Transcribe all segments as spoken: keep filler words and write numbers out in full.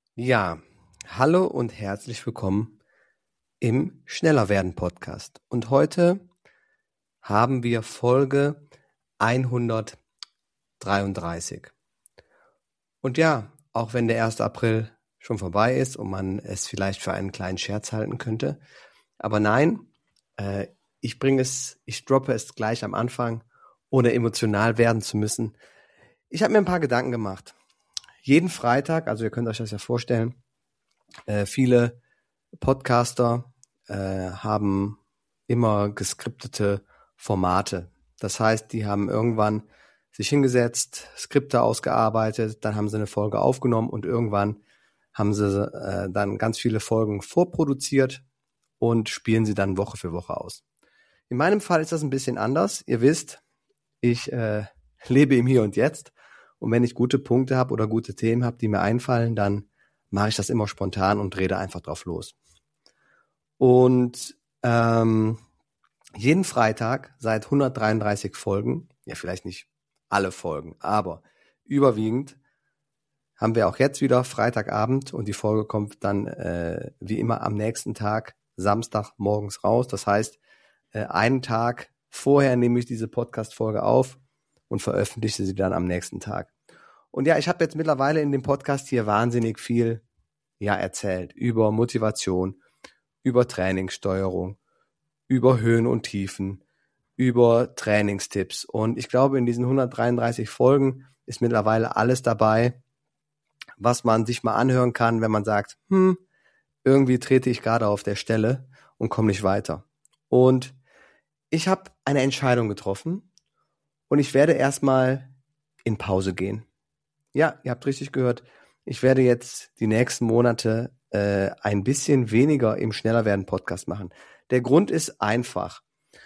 Ja, hallo und herzlich willkommen im Schneller werden Podcast. Und heute haben wir Folge hundertdreiunddreißig. Und ja, auch wenn der erste April schon vorbei ist und man es vielleicht für einen kleinen Scherz halten könnte, aber nein, äh, ich bringe es, ich droppe es gleich am Anfang, ohne emotional werden zu müssen. Ich habe mir ein paar Gedanken gemacht. Jeden Freitag, also ihr könnt euch das ja vorstellen, Äh, viele Podcaster äh, haben immer geskriptete Formate. Das heißt, die haben irgendwann sich hingesetzt, Skripte ausgearbeitet, dann haben sie eine Folge aufgenommen und irgendwann haben sie äh, dann ganz viele Folgen vorproduziert und spielen sie dann Woche für Woche aus. In meinem Fall ist das ein bisschen anders. Ihr wisst, ich äh, lebe im Hier und Jetzt und wenn ich gute Punkte habe oder gute Themen habe, die mir einfallen, dann mache ich das immer spontan und rede einfach drauf los. Und ähm, jeden Freitag seit hundertdreiunddreißig Folgen, ja vielleicht nicht alle Folgen, aber überwiegend haben wir auch jetzt wieder Freitagabend und die Folge kommt dann äh, wie immer am nächsten Tag, Samstag morgens raus. Das heißt, äh, einen Tag vorher nehme ich diese Podcast-Folge auf und veröffentliche sie dann am nächsten Tag. Und ja, ich habe jetzt mittlerweile in dem Podcast hier wahnsinnig viel ja erzählt über Motivation, über Trainingssteuerung, über Höhen und Tiefen, über Trainingstipps. Und ich glaube, in diesen hundertdreiunddreißig Folgen ist mittlerweile alles dabei, was man sich mal anhören kann, wenn man sagt, hm, irgendwie trete ich gerade auf der Stelle und komme nicht weiter. Und ich habe eine Entscheidung getroffen und ich werde erstmal in Pause gehen. Ja, ihr habt richtig gehört. Ich werde jetzt die nächsten Monate äh, ein bisschen weniger im Schneller-werden-Podcast machen. Der Grund ist einfach.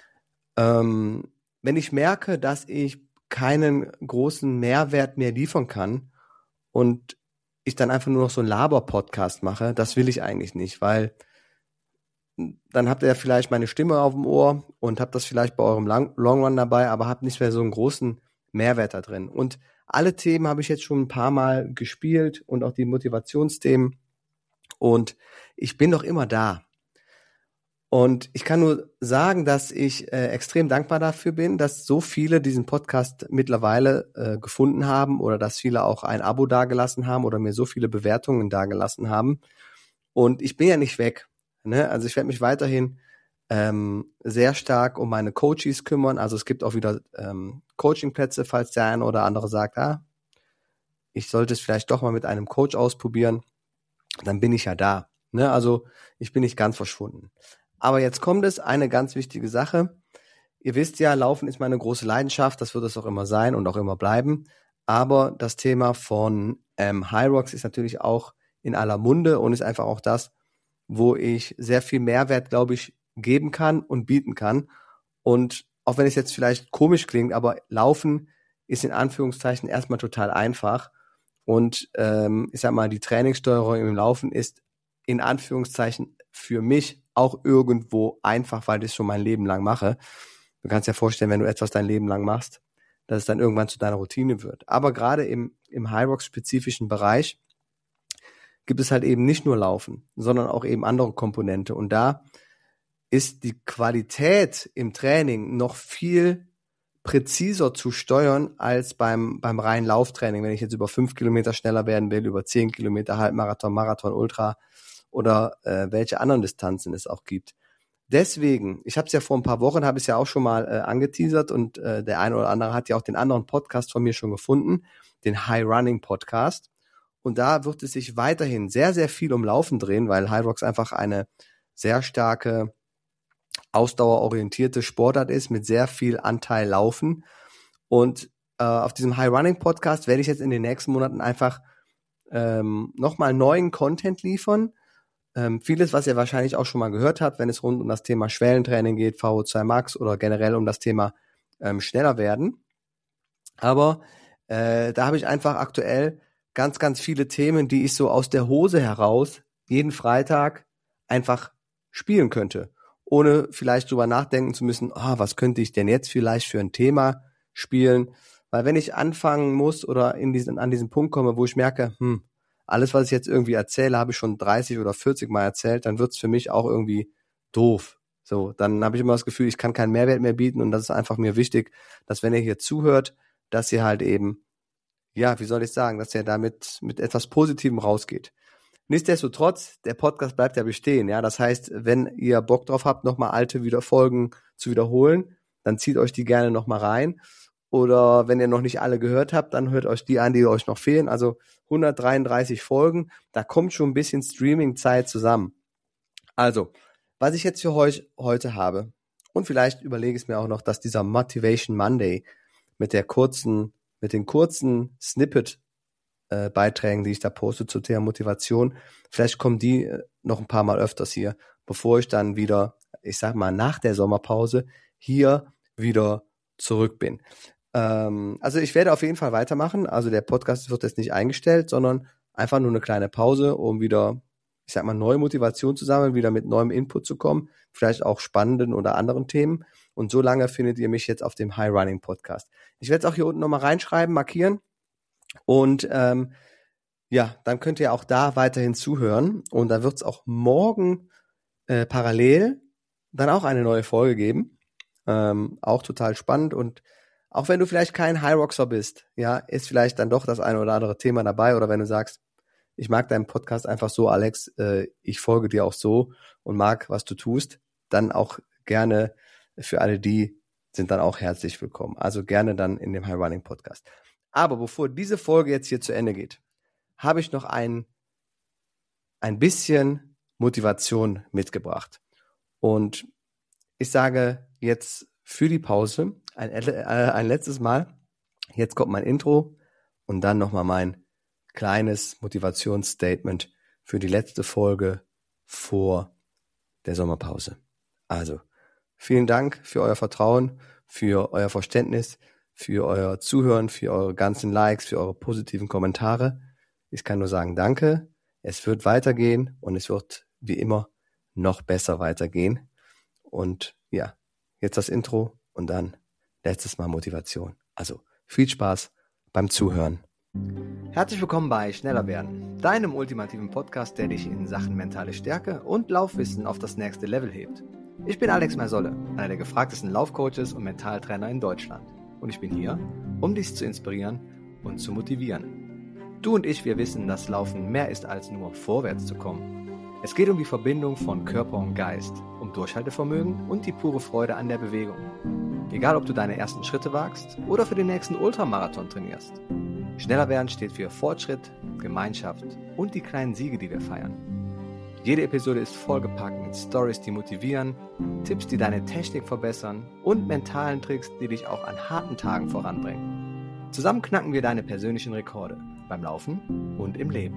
Ähm, wenn ich merke, dass ich keinen großen Mehrwert mehr liefern kann und ich dann einfach nur noch so einen Laber-Podcast mache, das will ich eigentlich nicht, weil dann habt ihr vielleicht meine Stimme auf dem Ohr und habt das vielleicht bei eurem Long Run dabei, aber habt nicht mehr so einen großen Mehrwert da drin. Und alle Themen habe ich jetzt schon ein paar Mal gespielt und auch die Motivationsthemen. Und ich bin noch immer da. Und ich kann nur sagen, dass ich äh, extrem dankbar dafür bin, dass so viele diesen Podcast mittlerweile äh, gefunden haben oder dass viele auch ein Abo dagelassen haben oder mir so viele Bewertungen dagelassen haben. Und ich bin ja nicht weg. Ne? Also ich werde mich weiterhin ähm, sehr stark um meine Coaches kümmern. Also es gibt auch wieder ähm, Coachingplätze, falls der eine oder andere sagt, ah, ich sollte es vielleicht doch mal mit einem Coach ausprobieren. Dann bin ich ja da. Ne? Also ich bin nicht ganz verschwunden. Aber jetzt kommt es, eine ganz wichtige Sache. Ihr wisst ja, Laufen ist meine große Leidenschaft. Das wird es auch immer sein und auch immer bleiben. Aber das Thema von ähm, Hyrox ist natürlich auch in aller Munde und ist einfach auch das, wo ich sehr viel Mehrwert, glaube ich, geben kann und bieten kann. Und auch wenn es jetzt vielleicht komisch klingt, aber Laufen ist in Anführungszeichen erstmal total einfach. Und ähm, ich sag mal, die Trainingssteuerung im Laufen ist in Anführungszeichen für mich auch irgendwo einfach, weil ich es schon mein Leben lang mache. Du kannst dir vorstellen, wenn du etwas dein Leben lang machst, dass es dann irgendwann zu deiner Routine wird. Aber gerade im, im Hyrox-spezifischen Bereich gibt es halt eben nicht nur Laufen, sondern auch eben andere Komponente. Und da ist die Qualität im Training noch viel präziser zu steuern als beim beim reinen Lauftraining. Wenn ich jetzt über fünf Kilometer schneller werden will, über zehn Kilometer Halbmarathon, Marathon, Ultra oder äh, welche anderen Distanzen es auch gibt. Deswegen, ich habe es ja vor ein paar Wochen, habe ich es ja auch schon mal äh, angeteasert und äh, der eine oder andere hat ja auch den anderen Podcast von mir schon gefunden, den High Running Podcast. Und da wird es sich weiterhin sehr, sehr viel um Laufen drehen, weil Hyrox einfach eine sehr starke, ausdauerorientierte Sportart ist mit sehr viel Anteil Laufen. Und äh, auf diesem High Running Podcast werde ich jetzt in den nächsten Monaten einfach ähm, nochmal neuen Content liefern. Ähm, vieles, was ihr wahrscheinlich auch schon mal gehört habt, wenn es rund um das Thema Schwellentraining geht, V O zwei Max oder generell um das Thema ähm, schneller werden. Aber äh, da habe ich einfach aktuell ganz, ganz viele Themen, die ich so aus der Hose heraus jeden Freitag einfach spielen könnte, ohne vielleicht drüber nachdenken zu müssen, ah, was könnte ich denn jetzt vielleicht für ein Thema spielen? Weil wenn ich anfangen muss oder in diesen, an diesen Punkt komme, wo ich merke, hm, alles, was ich jetzt irgendwie erzähle, habe ich schon dreißig oder vierzig Mal erzählt, dann wird's für mich auch irgendwie doof. So, dann habe ich immer das Gefühl, ich kann keinen Mehrwert mehr bieten und das ist einfach mir wichtig, dass wenn ihr hier zuhört, dass ihr halt eben, ja, wie soll ich sagen, dass ihr damit mit etwas Positivem rausgeht. Nichtsdestotrotz, der Podcast bleibt ja bestehen, ja, das heißt, wenn ihr Bock drauf habt, nochmal alte wieder Folgen zu wiederholen, dann zieht euch die gerne nochmal rein. Oder wenn ihr noch nicht alle gehört habt, dann hört euch die an, die euch noch fehlen. Also hundertdreiunddreißig Folgen, da kommt schon ein bisschen Streaming-Zeit zusammen. Also, was ich jetzt für euch heute habe, und vielleicht überlege ich es mir auch noch, dass dieser Motivation Monday mit der kurzen, mit den kurzen Snippet-Beiträgen, äh, die ich da poste zu Thema Motivation, vielleicht kommen die äh, noch ein paar Mal öfters hier, bevor ich dann wieder, ich sag mal, nach der Sommerpause hier wieder zurück bin. Also ich werde auf jeden Fall weitermachen. Also der Podcast wird jetzt nicht eingestellt, sondern einfach nur eine kleine Pause, um wieder, ich sag mal, neue Motivation zu sammeln, wieder mit neuem Input zu kommen, vielleicht auch spannenden oder anderen Themen. Und so lange findet ihr mich jetzt auf dem High Running Podcast. Ich werde es auch hier unten nochmal reinschreiben, markieren. Und ähm, ja, dann könnt ihr auch da weiterhin zuhören. Und da wird es auch morgen äh, parallel dann auch eine neue Folge geben. Ähm, auch total spannend und auch wenn du vielleicht kein High-Roxer bist, ja, ist vielleicht dann doch das eine oder andere Thema dabei. Oder wenn du sagst, ich mag deinen Podcast einfach so, Alex, äh, ich folge dir auch so und mag, was du tust, dann auch gerne für alle die sind dann auch herzlich willkommen. Also gerne dann in dem High Running Podcast. Aber bevor diese Folge jetzt hier zu Ende geht, habe ich noch ein, ein bisschen Motivation mitgebracht. Und ich sage jetzt für die Pause ein, äh, ein letztes Mal. Jetzt kommt mein Intro und dann nochmal mein kleines Motivationsstatement für die letzte Folge vor der Sommerpause. Also, vielen Dank für euer Vertrauen, für euer Verständnis, für euer Zuhören, für eure ganzen Likes, für eure positiven Kommentare. Ich kann nur sagen, danke. Es wird weitergehen und es wird wie immer noch besser weitergehen. Und ja, jetzt das Intro und dann letztes Mal Motivation. Also viel Spaß beim Zuhören. Herzlich willkommen bei Schneller werden, deinem ultimativen Podcast, der dich in Sachen mentale Stärke und Laufwissen auf das nächste Level hebt. Ich bin Alex Mersolle, einer der gefragtesten Laufcoaches und Mentaltrainer in Deutschland. Und ich bin hier, um dich zu inspirieren und zu motivieren. Du und ich, wir wissen, dass Laufen mehr ist als nur vorwärts zu kommen. Es geht um die Verbindung von Körper und Geist, um Durchhaltevermögen und die pure Freude an der Bewegung. Egal, ob du deine ersten Schritte wagst oder für den nächsten Ultramarathon trainierst. Schneller werden steht für Fortschritt, Gemeinschaft und die kleinen Siege, die wir feiern. Jede Episode ist vollgepackt mit Stories, die motivieren, Tipps, die deine Technik verbessern und mentalen Tricks, die dich auch an harten Tagen voranbringen. Zusammen knacken wir deine persönlichen Rekorde beim Laufen und im Leben.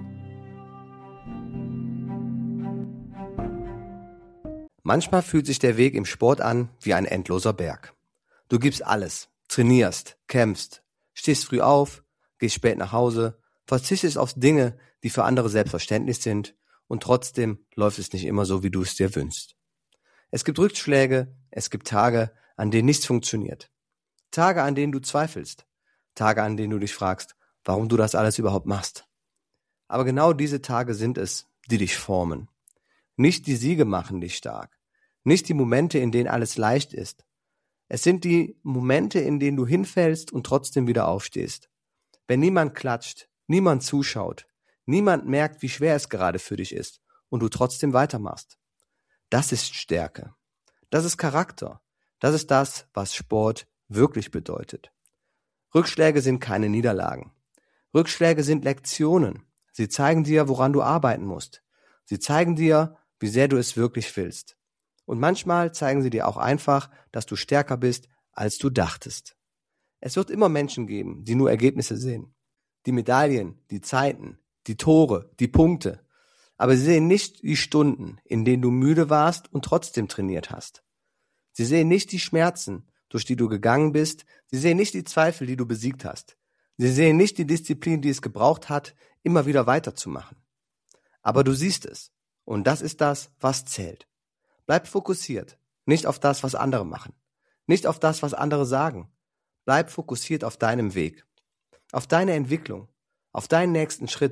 Manchmal fühlt sich der Weg im Sport an wie ein endloser Berg. Du gibst alles, trainierst, kämpfst, stehst früh auf, gehst spät nach Hause, verzichtest auf Dinge, die für andere selbstverständlich sind und trotzdem läuft es nicht immer so, wie du es dir wünschst. Es gibt Rückschläge, es gibt Tage, an denen nichts funktioniert. Tage, an denen du zweifelst. Tage, an denen du dich fragst, warum du das alles überhaupt machst. Aber genau diese Tage sind es, die dich formen. Nicht die Siege machen dich stark. Nicht die Momente, in denen alles leicht ist. Es sind die Momente, in denen du hinfällst und trotzdem wieder aufstehst. Wenn niemand klatscht, niemand zuschaut, niemand merkt, wie schwer es gerade für dich ist und du trotzdem weitermachst. Das ist Stärke. Das ist Charakter. Das ist das, was Sport wirklich bedeutet. Rückschläge sind keine Niederlagen. Rückschläge sind Lektionen. Sie zeigen dir, woran du arbeiten musst. Sie zeigen dir, wie sehr du es wirklich willst. Und manchmal zeigen sie dir auch einfach, dass du stärker bist, als du dachtest. Es wird immer Menschen geben, die nur Ergebnisse sehen. Die Medaillen, die Zeiten, die Tore, die Punkte. Aber sie sehen nicht die Stunden, in denen du müde warst und trotzdem trainiert hast. Sie sehen nicht die Schmerzen, durch die du gegangen bist. Sie sehen nicht die Zweifel, die du besiegt hast. Sie sehen nicht die Disziplin, die es gebraucht hat, immer wieder weiterzumachen. Aber du siehst es. Und das ist das, was zählt. Bleib fokussiert, nicht auf das, was andere machen. Nicht auf das, was andere sagen. Bleib fokussiert auf deinem Weg. Auf deine Entwicklung. Auf deinen nächsten Schritt.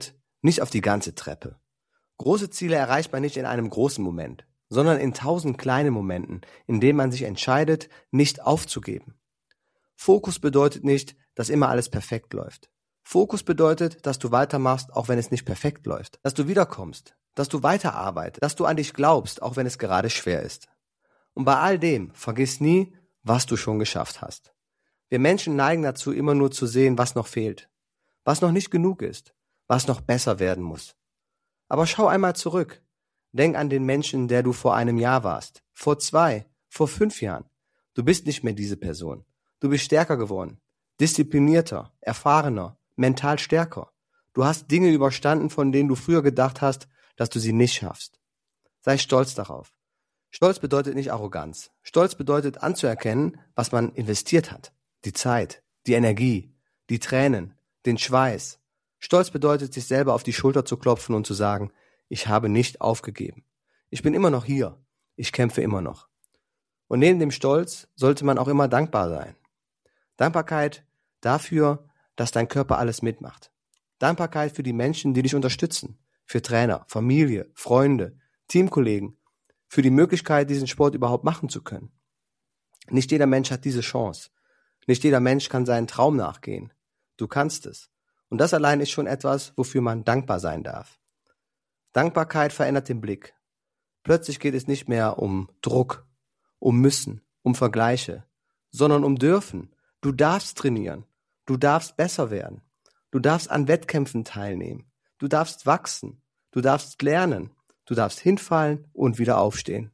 nicht auf die ganze Treppe. Große Ziele erreicht man nicht in einem großen Moment, sondern in tausend kleinen Momenten, in denen man sich entscheidet, nicht aufzugeben. Fokus bedeutet nicht, dass immer alles perfekt läuft. Fokus bedeutet, dass du weitermachst, auch wenn es nicht perfekt läuft. Dass du wiederkommst, dass du weiterarbeitest, dass du an dich glaubst, auch wenn es gerade schwer ist. Und bei all dem vergiss nie, was du schon geschafft hast. Wir Menschen neigen dazu, immer nur zu sehen, was noch fehlt, was noch nicht genug ist, was noch besser werden muss. Aber schau einmal zurück. Denk an den Menschen, der du vor einem Jahr warst, vor zwei, vor fünf Jahren. Du bist nicht mehr diese Person. Du bist stärker geworden, disziplinierter, erfahrener, mental stärker. Du hast Dinge überstanden, von denen du früher gedacht hast, dass du sie nicht schaffst. Sei stolz darauf. Stolz bedeutet nicht Arroganz. Stolz bedeutet anzuerkennen, was man investiert hat. Die Zeit, die Energie, die Tränen, den Schweiß. Stolz bedeutet, sich selber auf die Schulter zu klopfen und zu sagen, ich habe nicht aufgegeben. Ich bin immer noch hier. Ich kämpfe immer noch. Und neben dem Stolz sollte man auch immer dankbar sein. Dankbarkeit dafür, dass dein Körper alles mitmacht. Dankbarkeit für die Menschen, die dich unterstützen. Für Trainer, Familie, Freunde, Teamkollegen. Für die Möglichkeit, diesen Sport überhaupt machen zu können. Nicht jeder Mensch hat diese Chance. Nicht jeder Mensch kann seinen Traum nachgehen. Du kannst es. Und das allein ist schon etwas, wofür man dankbar sein darf. Dankbarkeit verändert den Blick. Plötzlich geht es nicht mehr um Druck, um Müssen, um Vergleiche, sondern um Dürfen. Du darfst trainieren. Du darfst besser werden. Du darfst an Wettkämpfen teilnehmen. Du darfst wachsen. Du darfst lernen. Du darfst hinfallen und wieder aufstehen.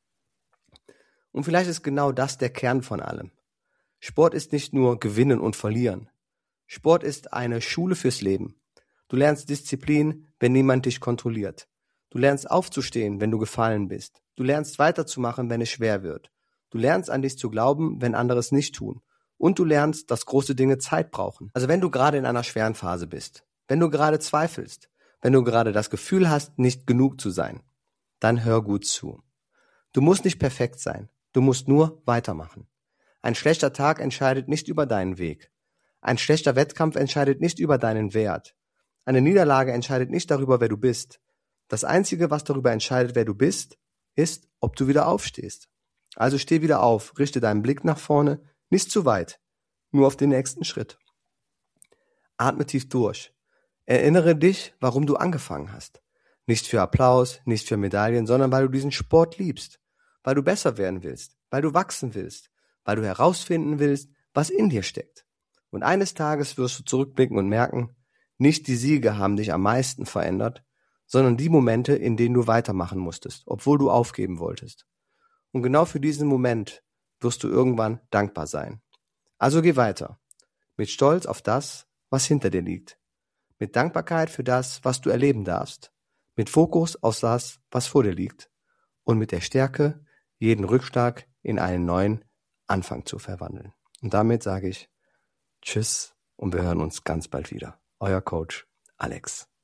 Und vielleicht ist genau das der Kern von allem. Sport ist nicht nur Gewinnen und Verlieren. Sport ist eine Schule fürs Leben. Du lernst Disziplin, wenn niemand dich kontrolliert. Du lernst aufzustehen, wenn du gefallen bist. Du lernst weiterzumachen, wenn es schwer wird. Du lernst an dich zu glauben, wenn andere es nicht tun. Und du lernst, dass große Dinge Zeit brauchen. Also wenn du gerade in einer schweren Phase bist, wenn du gerade zweifelst, wenn du gerade das Gefühl hast, nicht genug zu sein, dann hör gut zu. Du musst nicht perfekt sein. Du musst nur weitermachen. Ein schlechter Tag entscheidet nicht über deinen Weg. Ein schlechter Wettkampf entscheidet nicht über deinen Wert. Eine Niederlage entscheidet nicht darüber, wer du bist. Das Einzige, was darüber entscheidet, wer du bist, ist, ob du wieder aufstehst. Also steh wieder auf, richte deinen Blick nach vorne, nicht zu weit, nur auf den nächsten Schritt. Atme tief durch. Erinnere dich, warum du angefangen hast. Nicht für Applaus, nicht für Medaillen, sondern weil du diesen Sport liebst, weil du besser werden willst, weil du wachsen willst, weil du herausfinden willst, was in dir steckt. Und eines Tages wirst du zurückblicken und merken, nicht die Siege haben dich am meisten verändert, sondern die Momente, in denen du weitermachen musstest, obwohl du aufgeben wolltest. Und genau für diesen Moment wirst du irgendwann dankbar sein. Also geh weiter, mit Stolz auf das, was hinter dir liegt, mit Dankbarkeit für das, was du erleben darfst, mit Fokus auf das, was vor dir liegt und mit der Stärke, jeden Rückschlag in einen neuen Anfang zu verwandeln. Und damit sage ich Tschüss und wir hören uns ganz bald wieder. Euer Coach Alex.